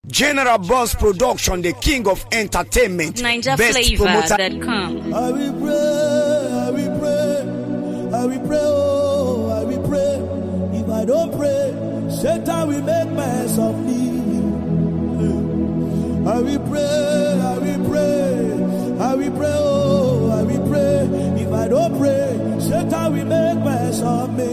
General Boss Production, the king of entertainment. NigerFlavor.com. I will pray, I will pray, oh, I will pray. If I don't pray, Satan will make mess of me. I will pray, I will pray, I will pray, oh, I will pray. If I don't pray, Satan will make mess of me.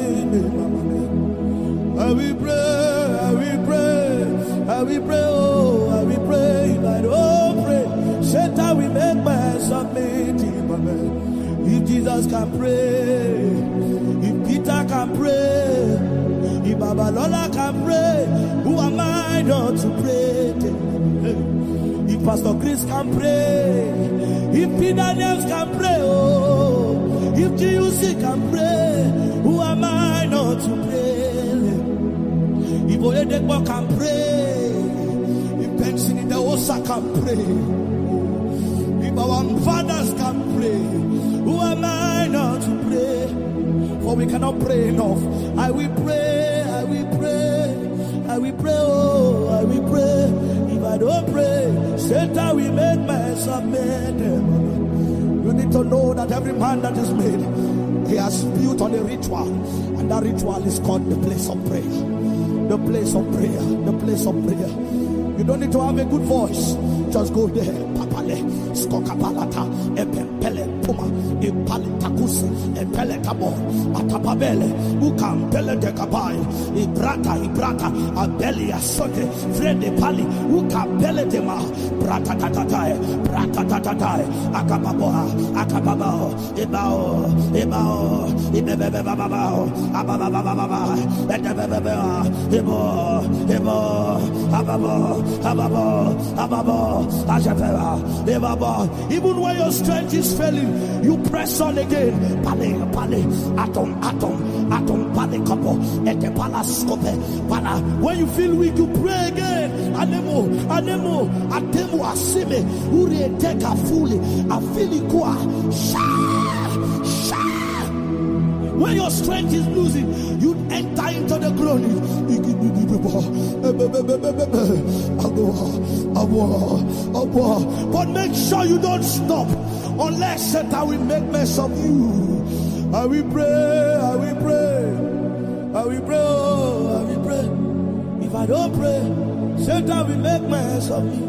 I will pray, I will pray, I will pray, oh, I will pray. If I don't pray, Satan will make mess of me. If Jesus can pray, if Peter can pray, if Babalola can pray, who am I not to pray? If Pastor Chris can pray, if Peter Daniels can pray, oh, if GUC can pray, who am I not to pray? If Oyedekbo can pray, if Benson in the Osa can pray, if our fathers can pray, who am I not to pray? For we cannot pray enough. I will pray, I will pray, I will pray, oh, I will pray. If I don't pray, Satan will make mess of me. You need to know that every man that is made, he has built on a ritual, and that ritual is called the place of prayer. The place of prayer, the place of prayer. You don't need to have a good voice. Just go there. Papale, skokapalata, epempele puma, ipalitakus, epele kabo, atapabele, ukampele de kabai, ibrata, abeli asote, frede pali, ukampele de ma, brata tatatai, akababoa, akababao, ibao, ibebebebabao, abababababa, edebebebea, ibo, ababo, even when your strength is failing, you press on again. Atom, when you feel weak, you pray again. Anemo, asime, uri teka fully, afilikua, when your strength is losing, you enter into the groaning. But make sure you don't stop unless Satan will make mess of you. I will pray, I will pray, I will pray, oh, I will pray. If I don't pray, Satan will make mess of me.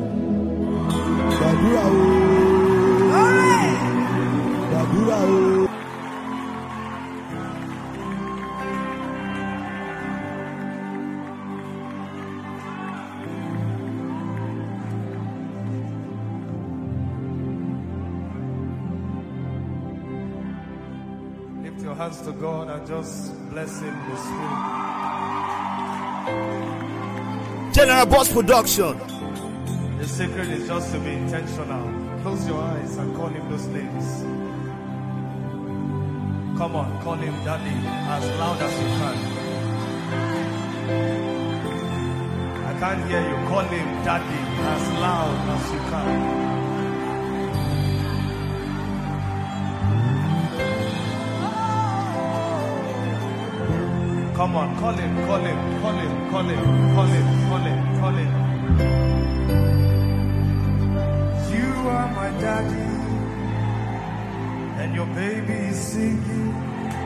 Your hands to God and just bless him with spirit. General Boss Production. The secret is just to be intentional. Close your eyes and call him those names. Come on, call him Daddy as loud as you can. I can't hear you. Call him Daddy as loud as you can. Come on, call him. You are my daddy, and your baby is singing.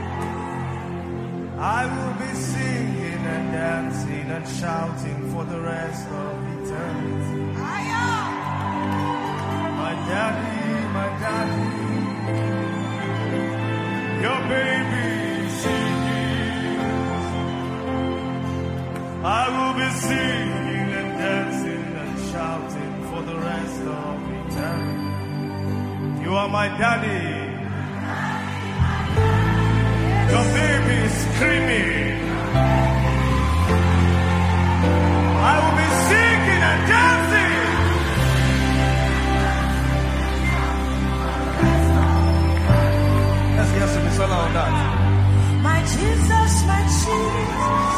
I will be singing and dancing and shouting for the rest of eternity. My daddy, your baby is singing. I will be singing and dancing and shouting for the rest of eternity. You are my daddy. Your baby is screaming. I will be singing and dancing. Let's get some song on that. My Jesus, my Jesus.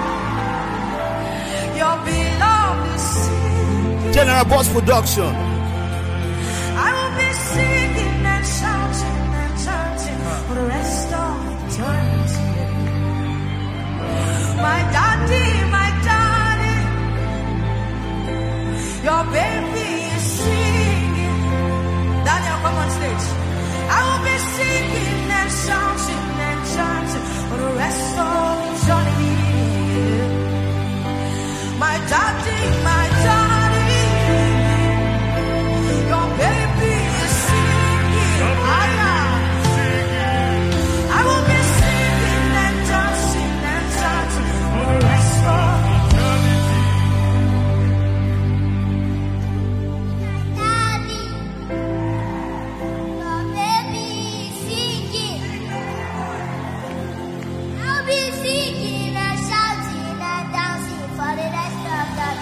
Your beloved is singing. General Boss Production. I will be singing and shouting for the rest of eternity. My daddy, Your baby is singing. Daniel, come on stage. I will be singing and shouting and chanting for the rest of eternity. My daddy, your baby is singing. I will be singing and dancing and chanting for the rest of eternity. Daddy, your baby is singing. I'll be singing and shouting and dancing for the rest of the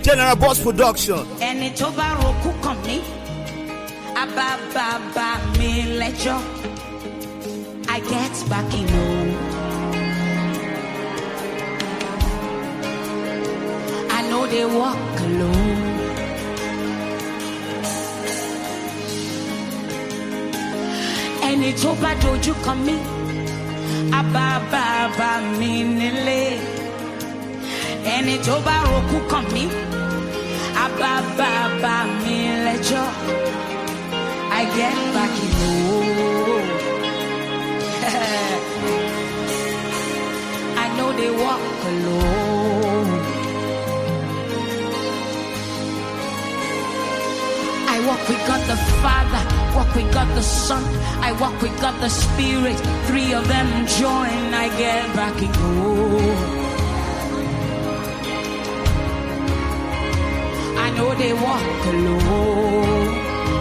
General Boss Production. And it's over Roku company. Ababa me lecho. I get back in home. I know they walk alone. And it's over Doju coming. Ababa me nile. And it's over Roku coming. Ababa me lecho. I get back in home. I know they walk alone. I walk with God the Father, walk with God the Son, I walk with God the Spirit. Three of them join, I get back in home. I know they walk alone.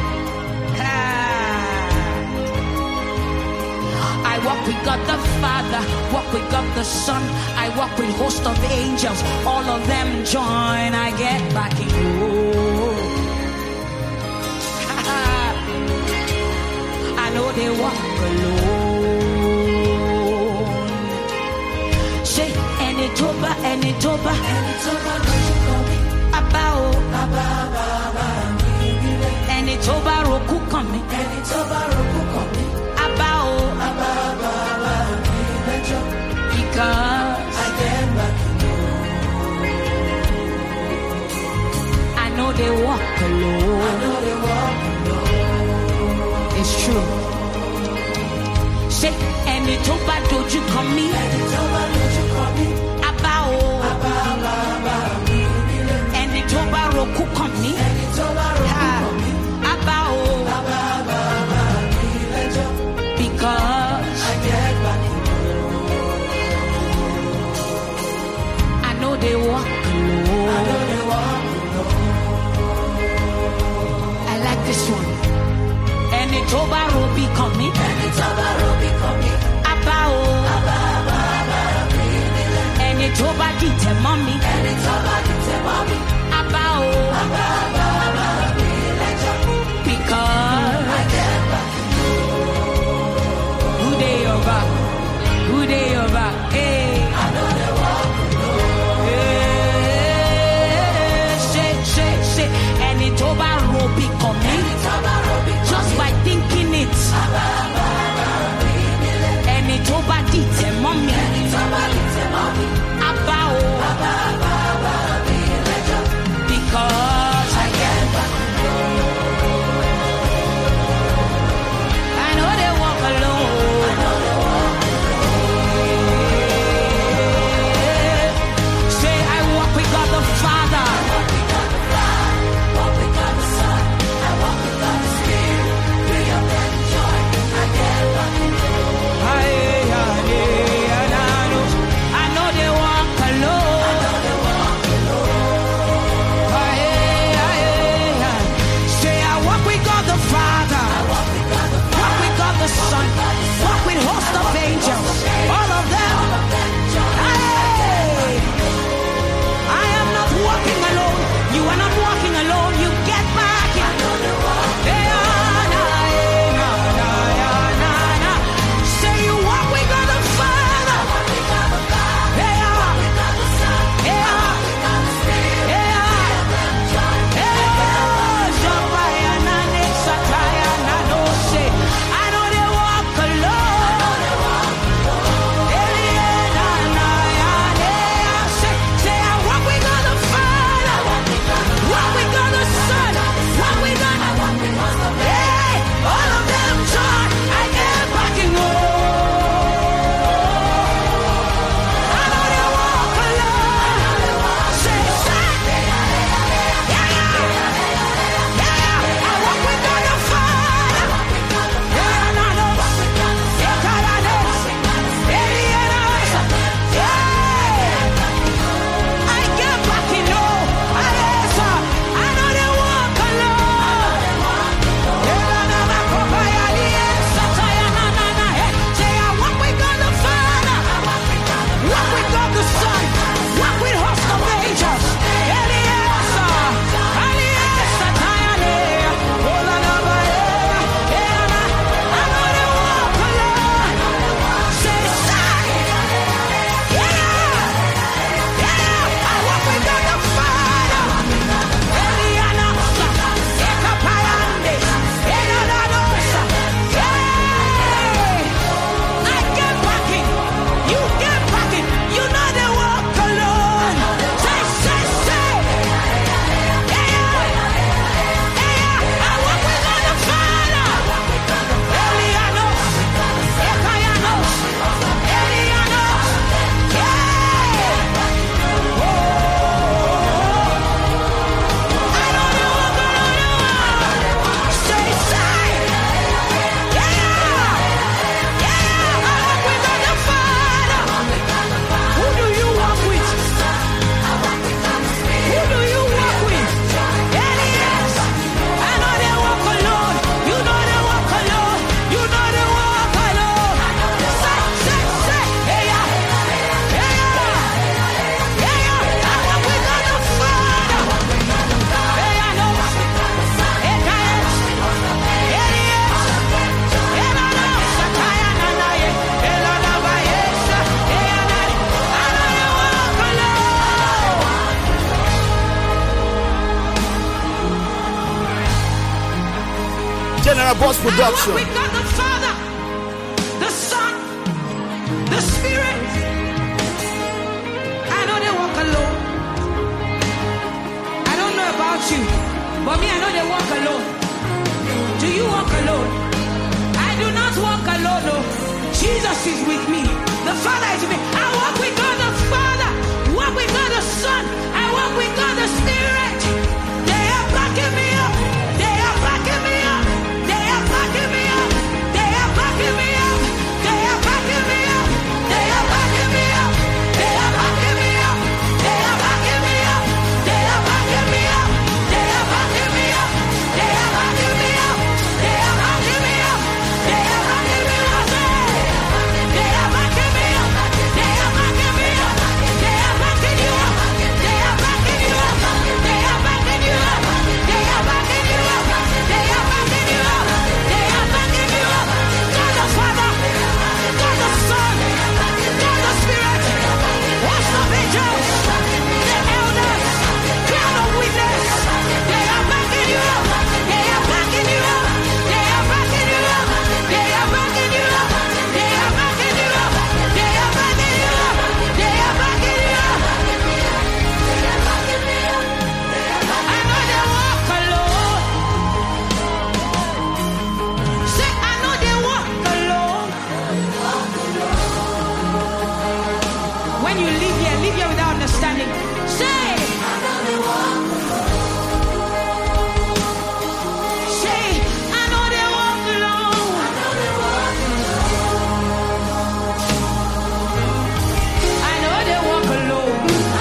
I walk with God the Father, walk with God the Son, I walk with host of angels, all of them join, I get back in home. I know they walk alone. Say, and it's over, and it's over, and it's over, Abao, and it's over, Roku coming, and it's over, Roku coming, Abao, because I get back in home. I know they walk alone. I know they walk alone. It's true. Say, and it's over, don't you come me? And it's over, don't you come me? Abao, and it's over, Roku come me. And it's over, Roku come me. Abao, because I get back in home. I know they walk alone. I know they walk alone. I like this one. And it's over, Robi coming. And it's over, Robi coming. Abao, and it's over, Dite mommy. And it's over, Dite mommy. Abao, because I get back. Who they over? Who they over? Hey, I know they walk alone. Hey, say, and it's over, Robi coming. Just by thinking it. And it's over, Dite mommy. Abao, because I get back. I know they walk alone. General Boss Production. I walk with God the Father, the Son, the Spirit. I know they walk alone. I don't know about you, but me, I know they walk alone. Do you walk alone? I do not walk alone. No. Jesus is with me. The Father is with me. I walk with God the Father. Walk with God the Son. I walk with God the Spirit. They are backing me up. They are backing me up. They are backing me up. They are backing me up. They are backing me up. They are backing me up. They are backing me up. They are backing me up. They are backing me up. They are backing me up. They are backing me up. They are backing me up. They are backing me up. They are backing me up. They are backing me up. They are backing you up. They are backing you up. They are backing you up. They are backing you up. They are backing you up. They are backing you up. God the Father, God the Son, God the Spirit, host of angels, the elders, crown of witness. They are backing you up. They are backing you up. They are backing you up. They are backing you up. They are backing you up. They are backing you up. They are backing you up. I know they walk alone. Say, I know they walk alone. When you leave here without understanding. Say, say, I know they walk alone. I know they walk alone.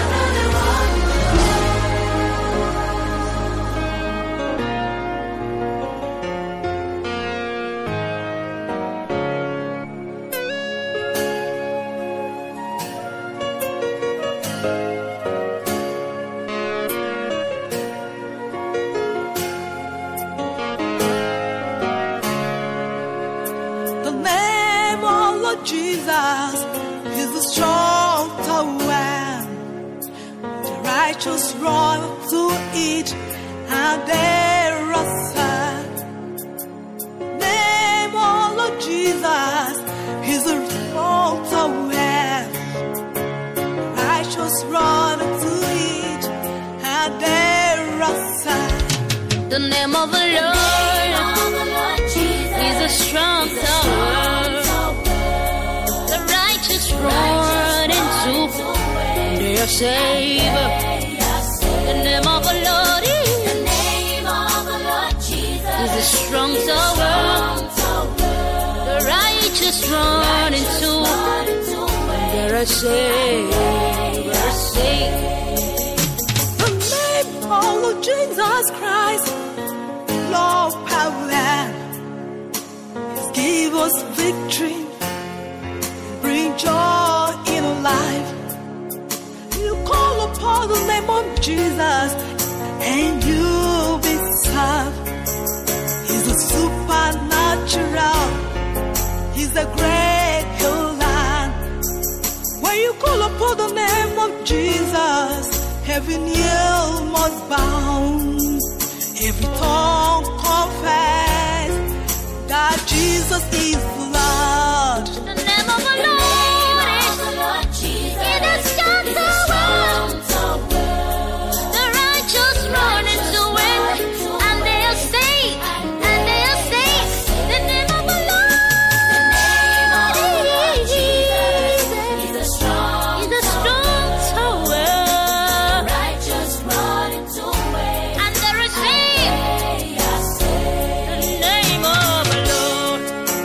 The name of Lord Jesus is a strong tower. The righteous run to it and they are saved. The name of Lord Jesus is a strong tower. The righteous run to it and they are saved. The name of the Lord is a strong tower. The righteous run into they are saved. The name of the Lord is a strong tower. The righteous run into they are saved. The name of Lord Jesus Christ, Lord power, give us victory, bring joy in life. You call upon the name of Jesus and you'll be saved. He's a supernatural, he's a great healer. When you call upon the name of Jesus, every knee must bow, every tongue confess that Jesus is Lord. The name of the Lord is a strong tower. The righteous run into it, and they are saved. And they are saved. The name of the Lord is a strong tower. Righteous run into it. And they are saved. The name of the Lord.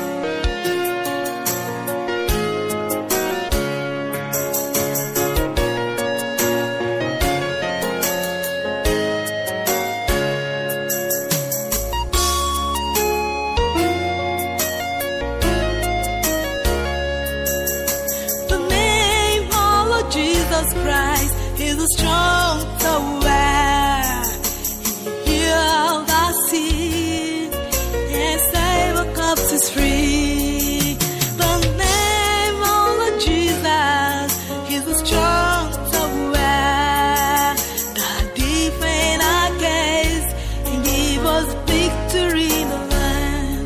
The name of Lord Jesus Christ is a strong tower. He healed our sin and saved our captives free. The name of Lord Jesus is a strong tower that defends our case and give us victory in the land.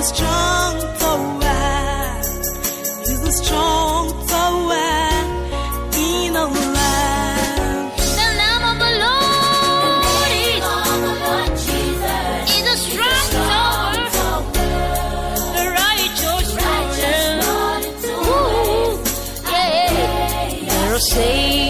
strong tower. He's a strong tower in our life. The name of the Lord is a strong tower. The righteous run into it. They're saved.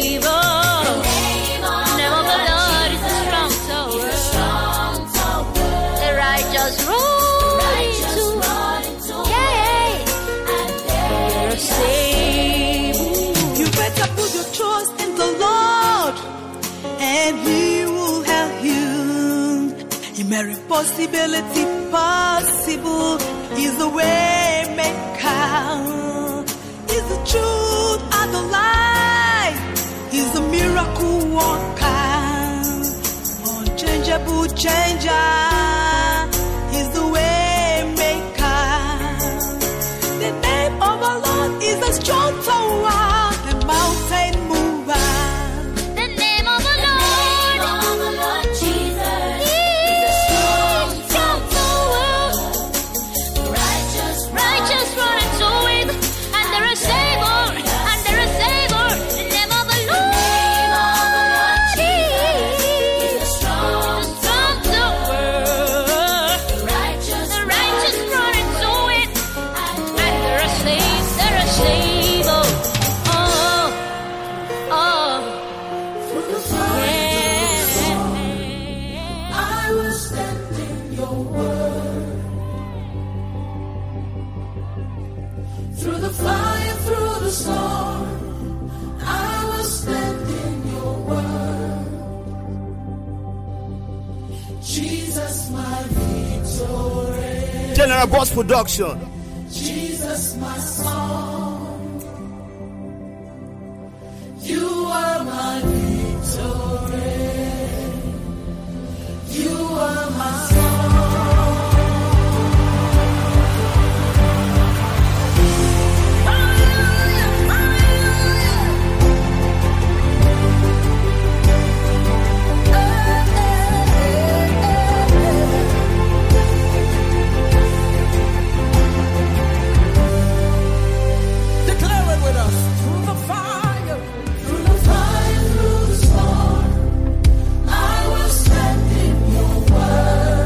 And He will help you. You make impossibility possible. He's the way maker. He's the truth and the light. He's the miracle worker. Unchangeable changer. He's the way maker. The name of our Lord is a strong tower. The mountain mover. General Boss Production. Jesus, my song. You are my victory. You are my song. Through the storm, I will stand in your word.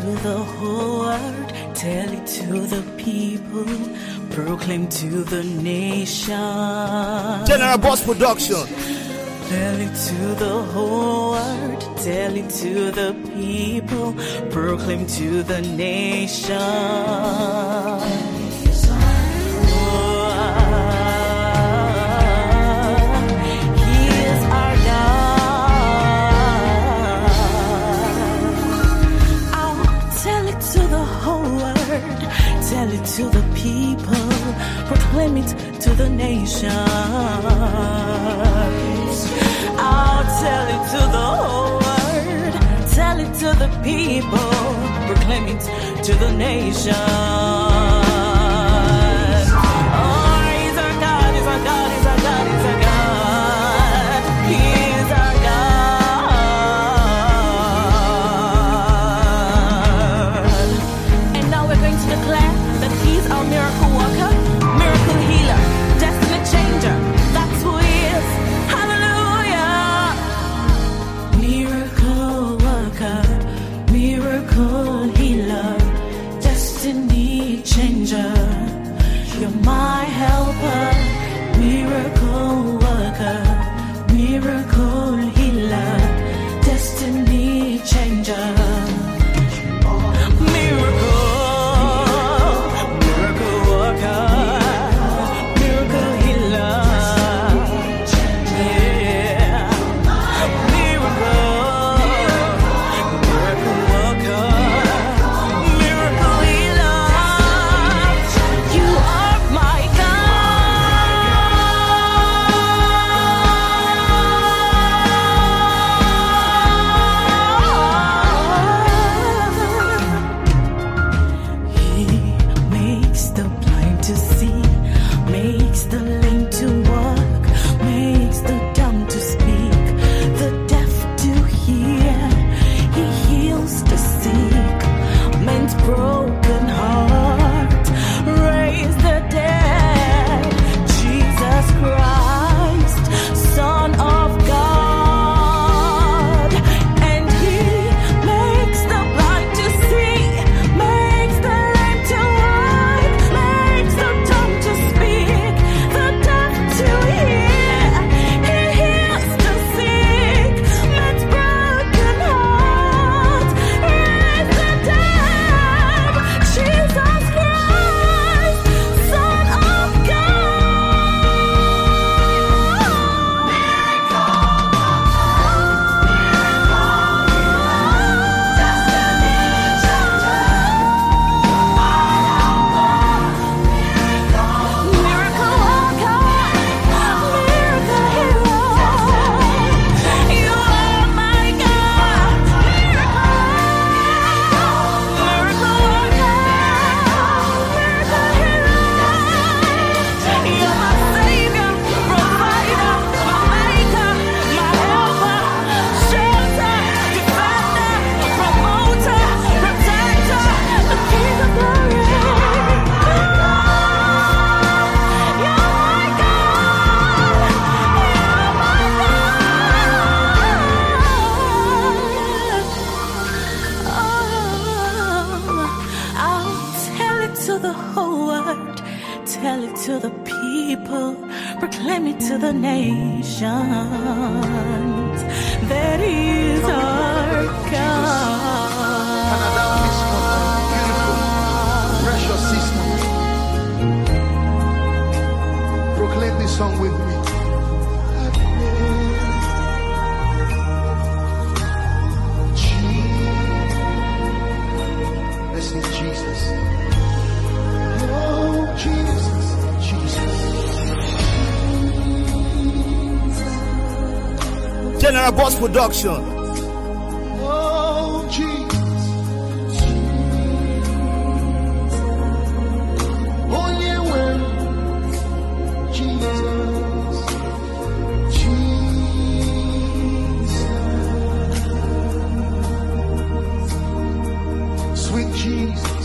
the whole world, tell it to the people, proclaim to the nation. General Boss Production. Tell it to the whole world, tell it to the people, proclaim to the nation. Tell it to the people, proclaim it to the nation. I'll tell it to the whole world, tell it to the people, proclaim it to the nation. Oh, he's our God, he's our God, he's our God, he's our God. He's our God. And now we're going to declare that he's our miracle worker, miracle healer, destiny changer. That's who he is. Hallelujah. Miracle worker, miracle healer, destiny changer. You're my helper, miracle worker, miracle healer, destiny changer. Tell it to the people, proclaim it to the nations, that is our God. Canada, Miss beautiful, precious sister. Proclaim this song with me. Listen to Jesus. Oh, Jesus, Jesus. General Boss Production. Oh, Jesus. Only when Jesus, Jesus, sweet Jesus.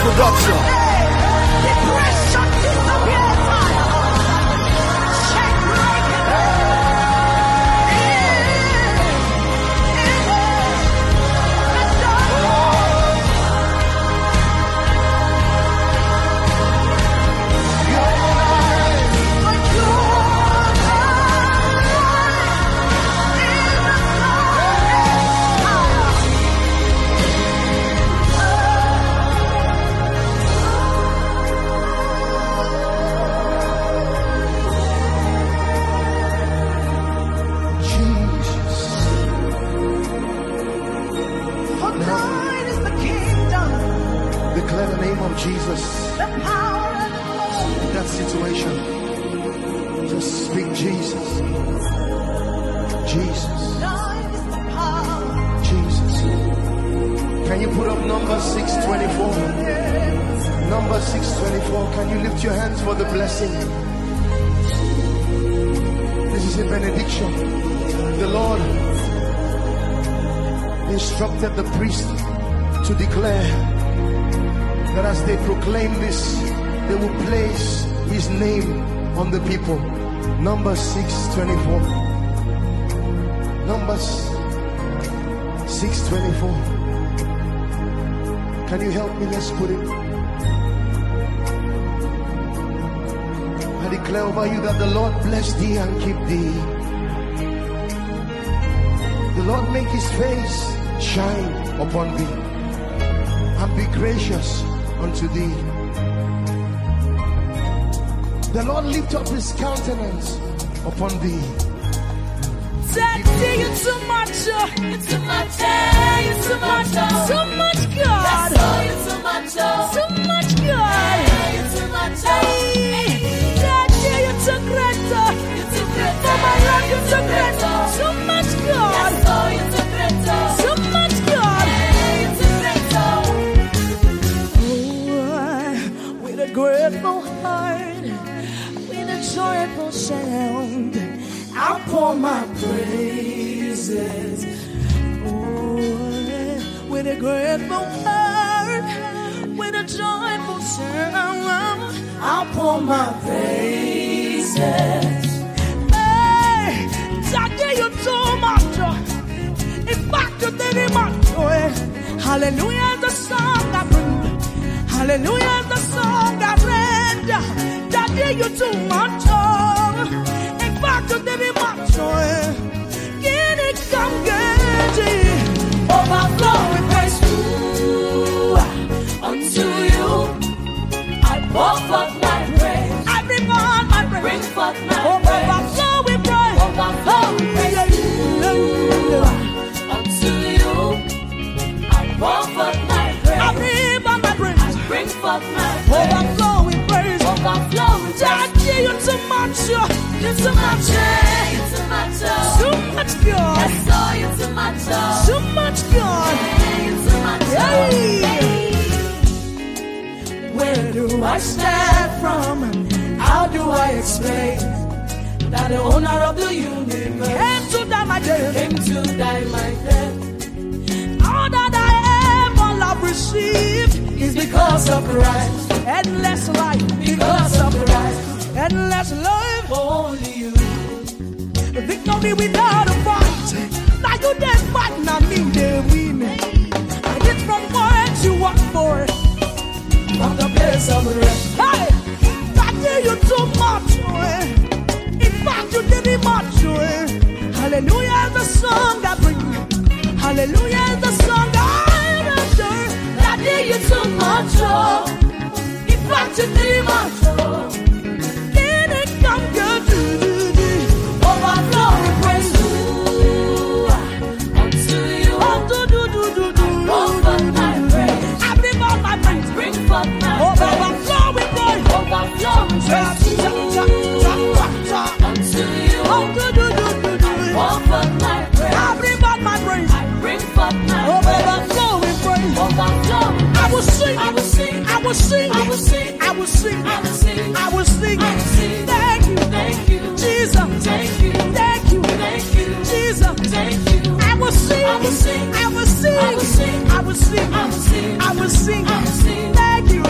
production. Depression disappears. Check like Declare the name of Jesus the power and the glory. in that situation. Just speak Jesus. Jesus. Thine is the power. Jesus. Can you put up number 624? Number 624. Can you lift your hands for the blessing? This is a benediction. The Lord instructed the priest to declare that as they proclaim this, they will place his name on the people. Number 624. Numbers 624. Can you help me? Let's put it. I declare over you that the Lord bless thee and keep thee. The Lord make his face shine upon thee and be gracious unto thee. The Lord lift up his countenance upon thee. Daddy, you're too much. You're too much. You're too much. Too much God. That's all. You're too much. Too much God. You're too much. Daddy, you're too great. You're too great. For my life, you're too great. Too much God. That's all. You're too great. Too much God. You're too great. Oh, with a grateful heart, with a joyful sound, I'll pour my praises. Oh, with a grateful heart, with a joyful sound, I'll pour my praises. Hey, Daddy, you too much. In fact, you did it much. Hallelujah is the song I bring. Hallelujah is the song I read. Daddy, you too much. To the get it come get it. Overflowing praise unto you. I pour forth my praise. I bring on my praise. Bring forth my praise. Overflowing praise. Overflowing praise unto you. I pour forth my praise. I bring on my praise. I bring forth my praise. Overflowing praise. Overflowing praise. Daddy, you're too much. You're too much, you're too much, too much God. That's all. You're too much, too much God. You're too much. Where do I start from? How do I explain that the owner of the universe came to die my death? Came to die my death. All that I ever love received is because of Christ. Endless life because of Christ. Endless life, only you. Victory without a fight. Now you did fight, now me they win. And it's from what you work for. From the place of rest. Hey, that day you too much. In fact, you did it much. Hallelujah is the song I bring. Hallelujah is the song I enter. That day you too much. In fact, you did it much. Overflowing praise unto you. Pour forth my praise. I bring on my praise. Bring forth my overflowing praise. Overflowing praise unto you. Pour forth my praise. I bring on my praise. I bring forth my overflowing praise. Overflowing. I will sing. I will sing. I will sing. I will sing. I will sing. I will sing. I will sing. I will sing. Thank you. Thank you. Jesus. Thank you. Thank you. Thank you. Jesus. Thank you. I will sing. I will sing. I will sing. I will sing. I will sing. I will sing. I will sing. I will sing. Thank you.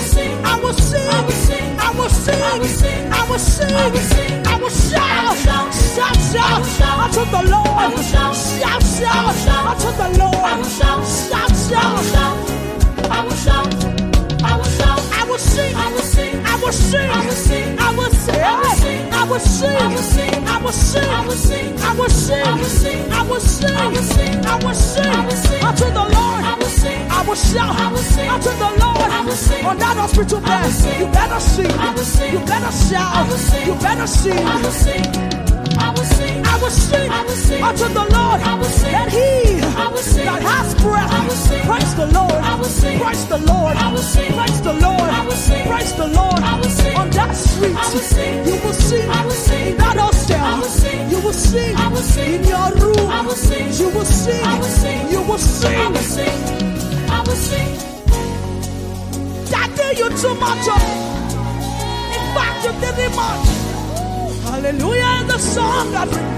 I will sing, I will sing, I will sing, I will sing, I will sing, I will sing, I will shout, shout, shout unto the Lord, shout, shout unto the Lord, shout, shout, I will shout, I will shout, I will sing, I will sing, I will sing, I will sing, I will sing, I will sing, I will sing, I will sing, I will sing, I will sing, I will sing, I will sing, I will sing, I will sing unto the Lord, I will sing, I will shout, I will sing unto the Lord, I will sing on that hospital bed. You better sing, I will sing, you better shout, I will sing, you better sing, I will sing. I will sing, I will sing, I will sing unto the Lord, I will sing, and he that has breath, I will sing, praise the Lord, I will sing, praise the Lord, I will sing, praise the Lord, I will sing, praise the Lord, I will sing, on that street, I will sing, you will sing, I will sing, in that hostel, I will sing, you will sing, I will sing, in your room, I will sing, you will sing, I will sing, you will sing, I will sing, I will sing. That day you too much of, in fact you didn't much. Hallelujah is the song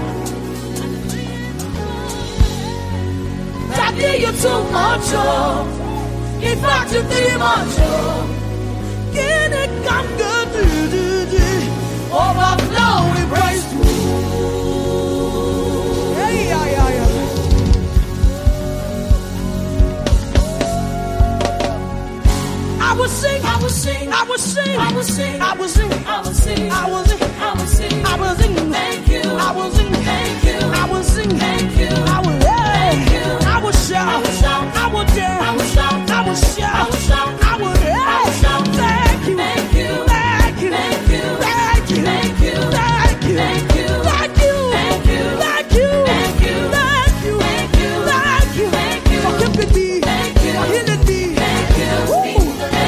that did you too much of. In fact, you did much of. Get it, come good, overflowing praise. Hey, yeah, yeah, yeah. I will sing, I will sing, I will sing, I will sing, I will sing, I will sing, I will sing, I will sing, I will sing, thank you, I will sing, thank you, I will sing, thank you, I will, thank you, I will shout, I will dance, I will shout, I will shout, I will, thank you, thank you, thank you, thank you, thank you, thank you, thank you, thank you, thank you, thank you, thank you, thank you, thank you, thank you, thank you, thank you, for keeping me, thank you, for healing me, thank you.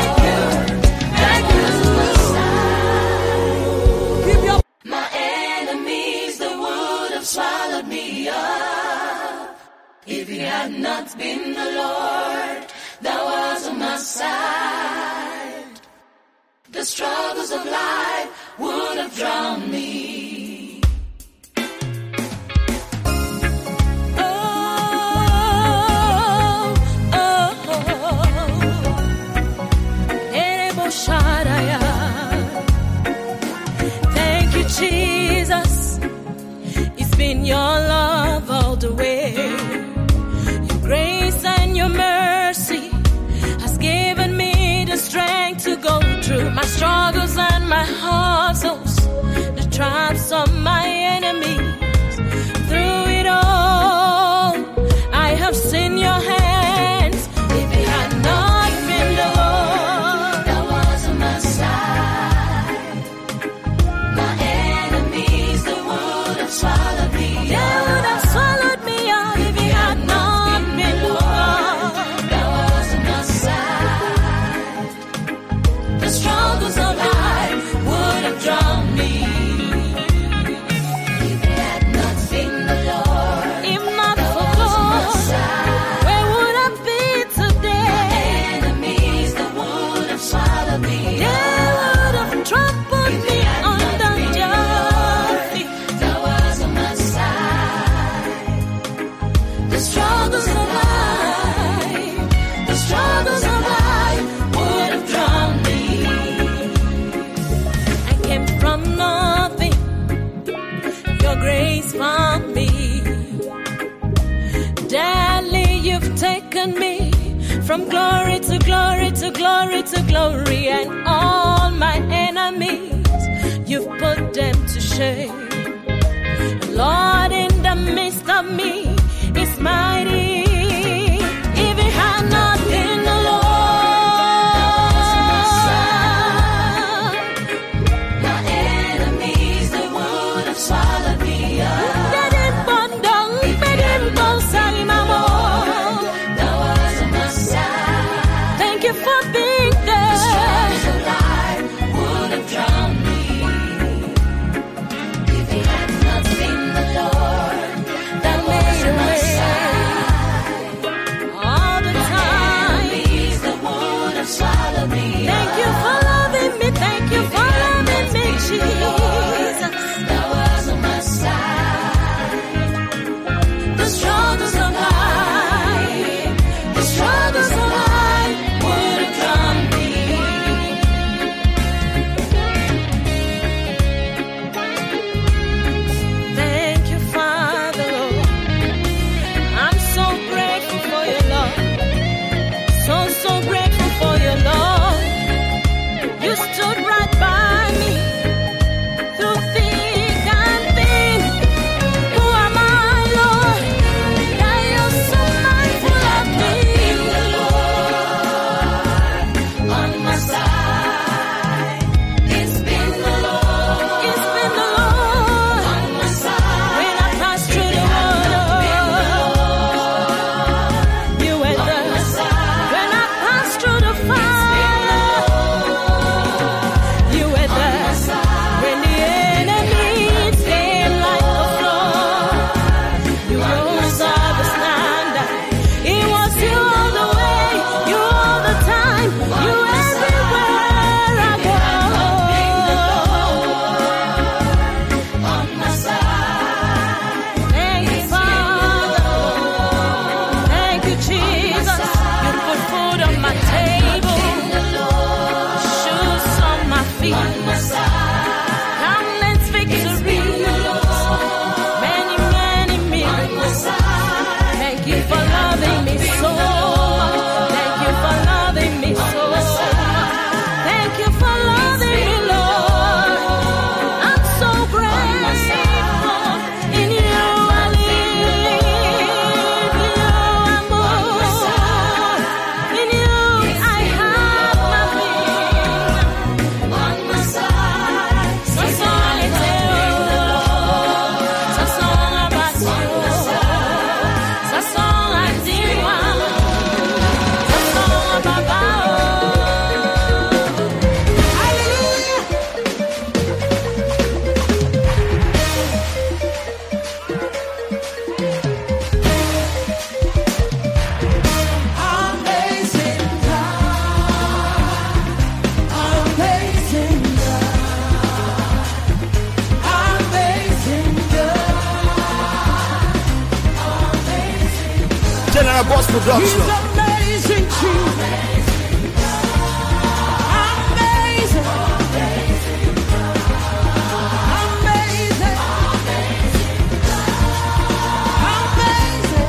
Swallowed me up. If he had not been the Lord that was on my side, the struggles of life would have drowned me. Oh, oh, oh. Thank you, Jesus. Been your love all the way. Your grace and your mercy has given me the strength to go through my struggles and my hustles, the traps of my enemies. Through it all, I have seen your hands. If it had not been the Lord that was on my side, my enemies, they would have swallowed. They would have swallowed me up if he had not been the Lord that was on my side. The struggles of life would have drowned me. If it had not been the Lord, if not for God, where would I be today? My enemies, they would have swallowed me. They would have trampled me under your feet. That was on my side. The struggles of life, the struggles of life would have drowned me. I came from nothing, your grace found me. Daily you've taken me from glory to glory to glory to glory, and all my enemies, you've put them to shame. Lord, in the midst of me is mighty. If it had not been the Lord, my enemies, they would have swallowed me up. They didn't burn down, they didn't go sorry, mama. That was on my side. Thank you for being there. The struggles of life would have drowned me. Fire Boss Production. He's amazing, Jesus. Amazing. Amazing. Amazing.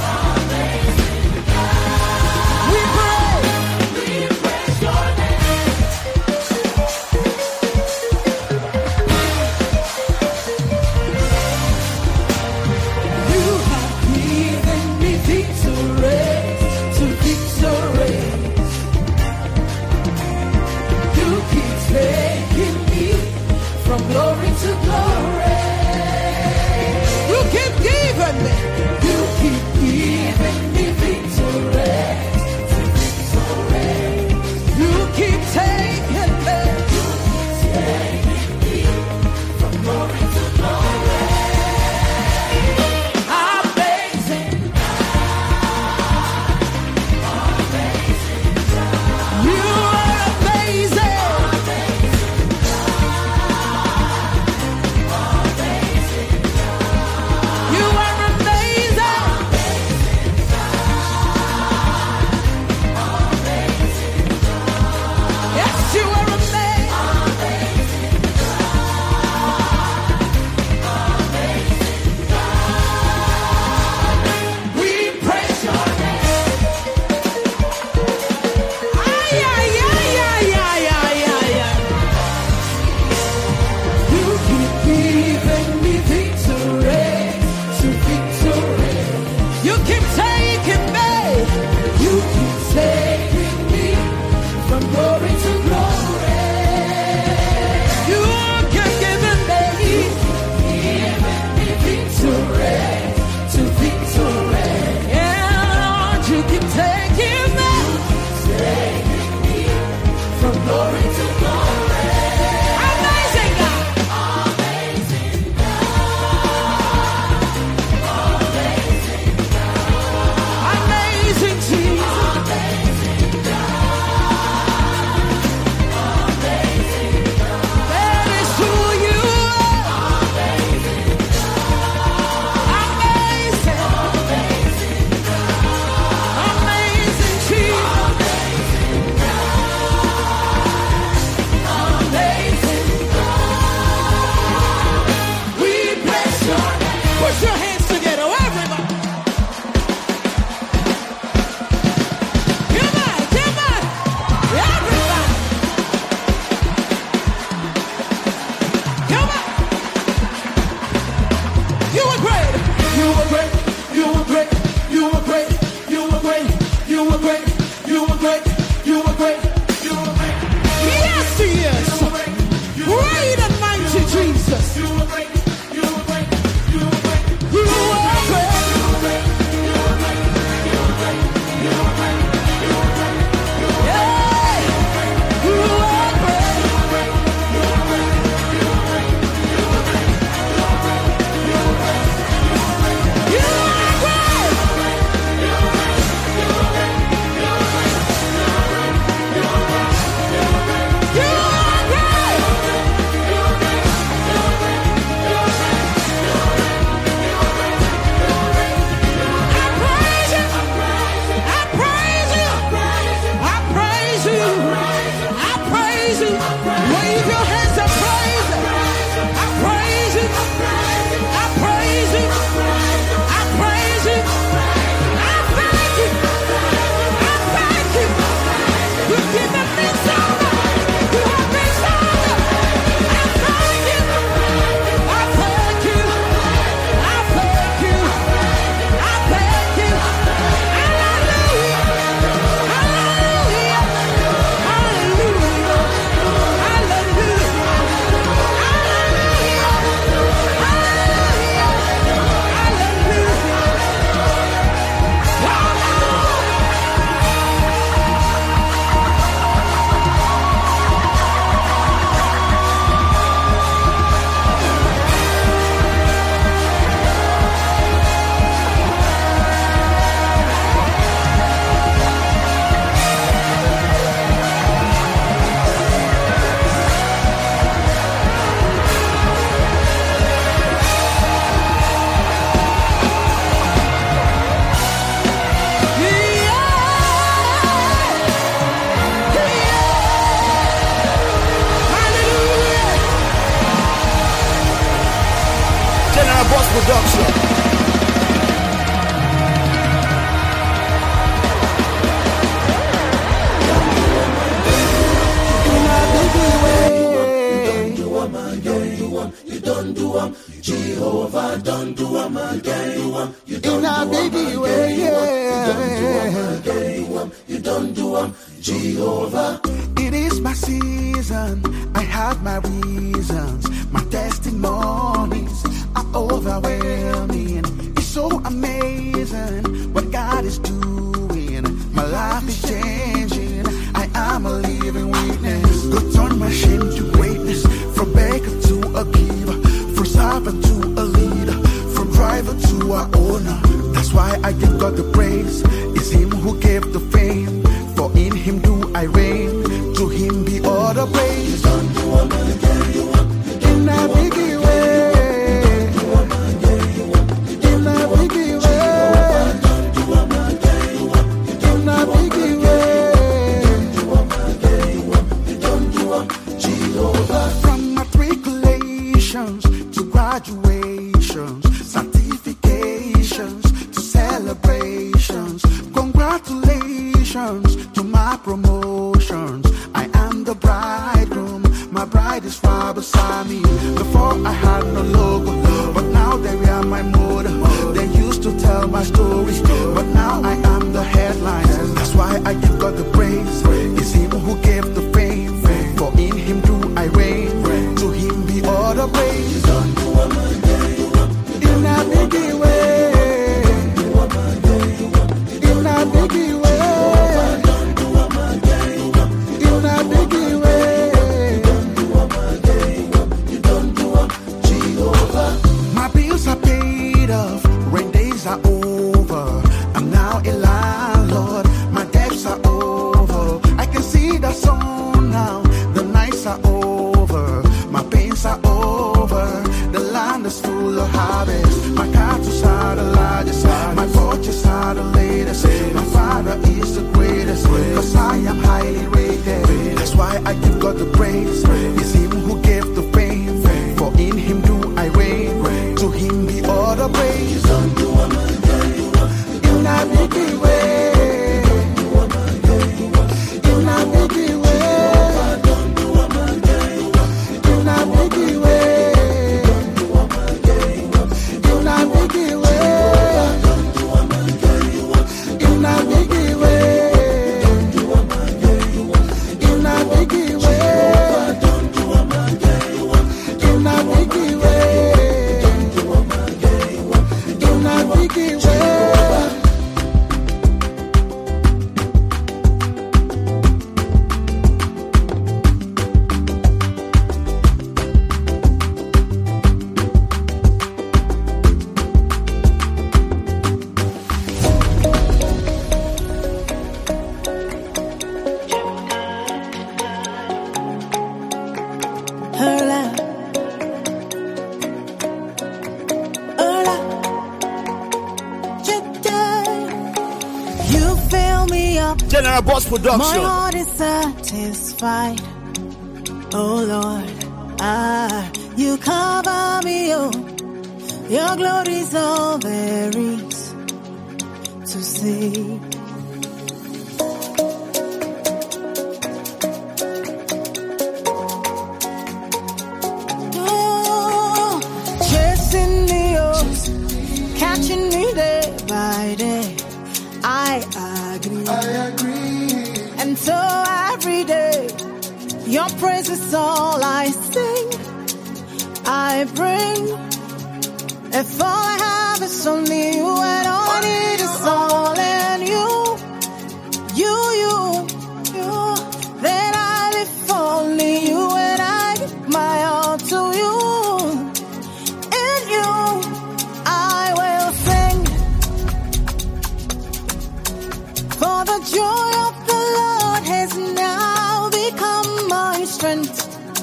We praise your name. You have given me victory to victory. Production. Jehovah, don't do them again. You don't do them again. You don't do them. Jehovah. It is my season. I have my reasons. My testimonies are overwhelming. It's so amazing what God is doing. My life is changing. I am a living witness. Go turn my shame to greatness. From beggar to a giver. From servant to a leader, from driver to our owner. That's why I give God the praise. It's Him who gave the fame. For in Him do I reign. To Him be all the praise. Don't do one again. In a biggie way. In a biggie way. In a biggie way. Jehovah. From matriculations to graduations, certifications to celebrations, congratulations to my promotions. I am the bridegroom, my bride is far beside me. Before I had no logo, but now they are my motto. They used to tell my stories, but now I am the headlines. That's why I give God the praise. It's Him who gave the fame. For in Him do I reign. To Him be all the praise. In a biggie way. In a biggie way. In a biggie way. My bills are paid off. Rain days are over. I'm now a landlord. My debts are over. I can see the sun now. The nights are over. My pains are over. The land is full of harvest. My cattle are the largest. My porches are the latest. My Father is the greatest. Cause I am highly rated. That's why I give God the praise. It's Him who gave the fame. For in Him do I reign. To Him be all the praise. In a biggie way. In a biggie way. In a biggie way. In a biggie way. In a biggie way. In a biggie way. In a biggie way. In a biggie way. You fill me up. General Boss My Production. heart is satisfied. Oh Lord, you cover me, oh. Your glory's all there is to see. Oh, chasing me, oh, catching me day by day. I agree. And so every day, your praise is all I sing. I bring. If all I have is only you, and all I need is all in you, then I live for only you, and I give my all to you. In you, I will sing. For the joy of the Lord has now become my strength.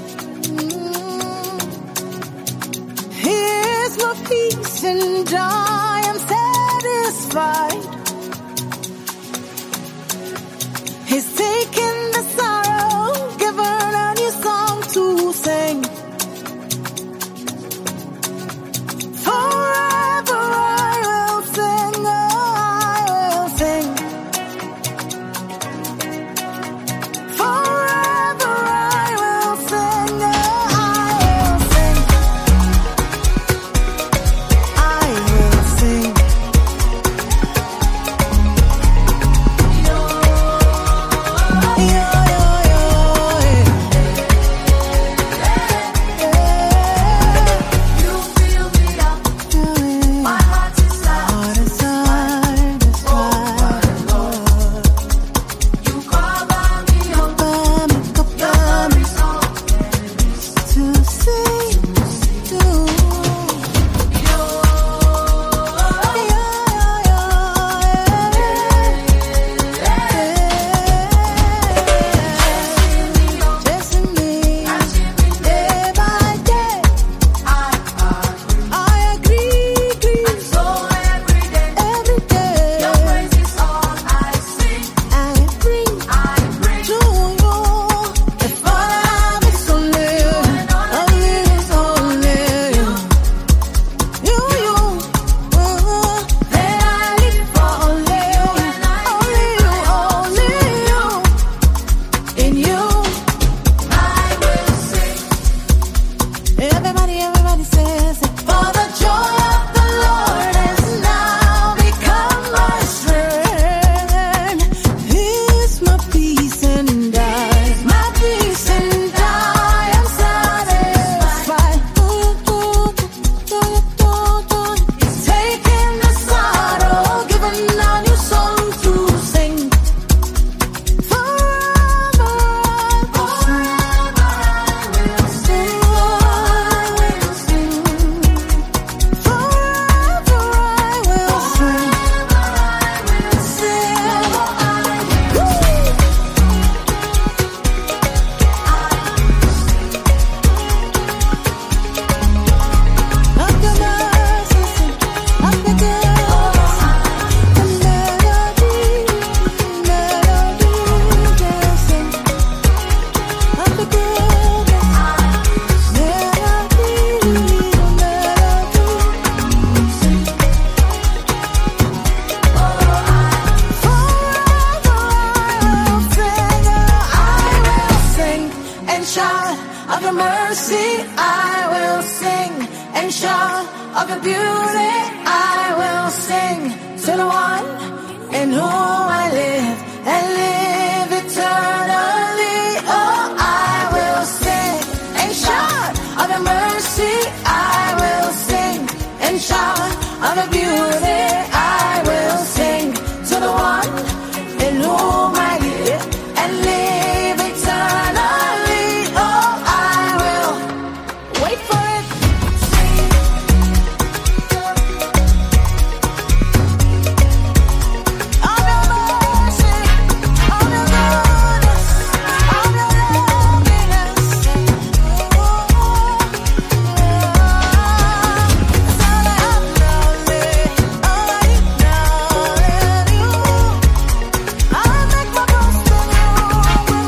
He is my peace and I am satisfied. He's taken the sorrow, given a new song to sing. For I Everybody says it. For the joy of the Lord has now become my strength. He's my peace and I, my peace and I am satisfied. He's taken the sorrow, given a new song to sing. Forever I will sing. Forever I will sing. Of your mercies and of your goodness, the melody will sing. Of the goodness, melody sing. Of your mercy, I will sing and shout. Of your beauty, I will sing to the one in whom I live and live eternally. Oh, I will sing and shout. Of your mercy, I will sing and shout. Of your beauty, I will sing to the one in whom I live and live eternally. Oh, I will wait for it. Of your mercy, of your goodness, of your loveliness. I'll make my boast in you with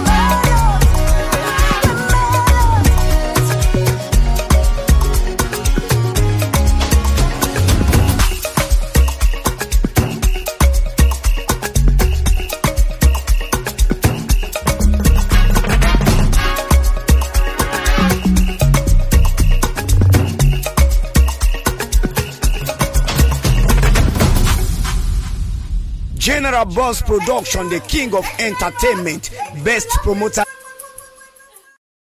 General Boss Production, the king of entertainment, best promoter.